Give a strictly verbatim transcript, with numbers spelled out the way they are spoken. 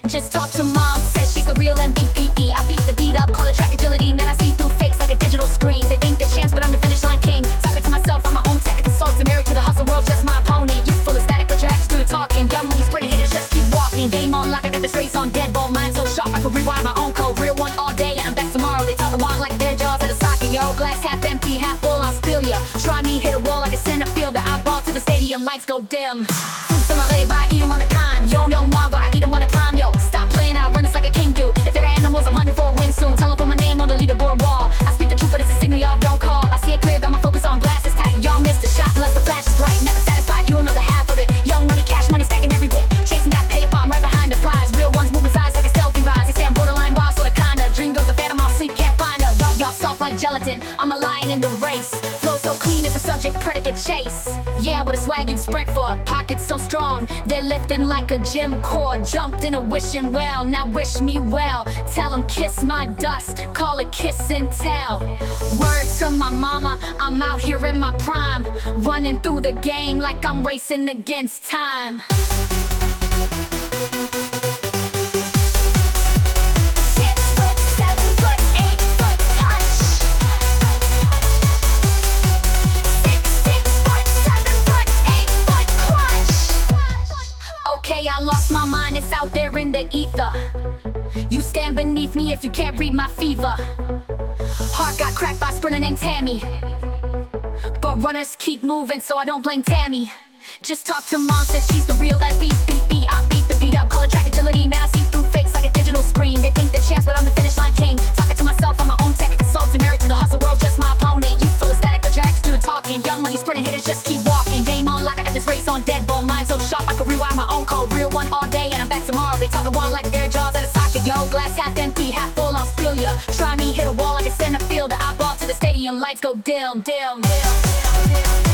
Just talk to mom, says she's the real M V P. I beat the beat up, call it track agility. Man, I see through fakes like a digital screen. They think they're chance, but I'm the finish line king. Talking to myself, I'm my own tech consultant. Married to the hustle world, just my opponent. Youthful, ecstatic, but tracks through the talking. Young money spreading hitters, just keep walking. Game on lock, I got this race on dead ball. Mind so sharp, I could rewind my own code. Real one all day, and I'm back tomorrow. They talk the walk like their jaws at a socket. Yo, glass half empty, half full, I'll spill ya. Try me, hit a wall like a center fielder. I ball to the stadium, lights go dim. Fruits on my leg, but I eat them on a time. Yo, no more, but I eat them on a time. Yo, stop playing, I'll run this like a king do. If they're animals, I'm hunting for a win soon. Tell them put my name on the leaderboard wall. I speak the truth, but it's a signal y'all don't call. I see it clear, got my focus on glasses tight. Y'all missed the shot unless the flash is bright. Never satisfied, you another half of it. Young money, cash money, stacking every bit. Chasing that paper, I'm right behind the prize. Real ones moving sides like a stealthy rise. They say I'm borderline wild, so I kinda dream goes the phantom, I'll sleep, can't find her. Y'all, y'all soft like gelatin, I'm a lion in the race. Flow so clean, it's a subject, predicate chase. Yeah, what a swag you spread for. Pockets so strong, they're lifting like a gym cord. Jumped in a wishing well, now wish me well. Tell them kiss my dust, call it kiss and tell. Words to my mama, I'm out here in my prime. Running through the game like I'm racing against time. Okay, I lost my mind, it's out there in the ether. You stand beneath me if you can't read my fever. Heart got cracked by a sprinter named Tammy, but runners keep moving, so I don't blame Tammy. Just talk to mom, says she's the real M V P. I beat the beat up, call it track agility. Man, I see through fakes like a digital screen. They think they're chance, but I'm the finish line king. Talking to myself, I'm my own tech consultant. Married to the hustle world, just my opponent. Youthful, ecstatic, but tracks do the talking. Young money spreading hitters, just keep walking. Game on lock, I got this race on dead ball. Mind so sharp, I could rewind my own code. Real one all day, and I'm back tomorrow. They talk the wall like their jaws at a socket. Yo, glass half empty, half full, I'll spill ya. Try me, hit a wall like a center fielder. I ball to the stadium, lights go dim, dim, dim, dim, dim.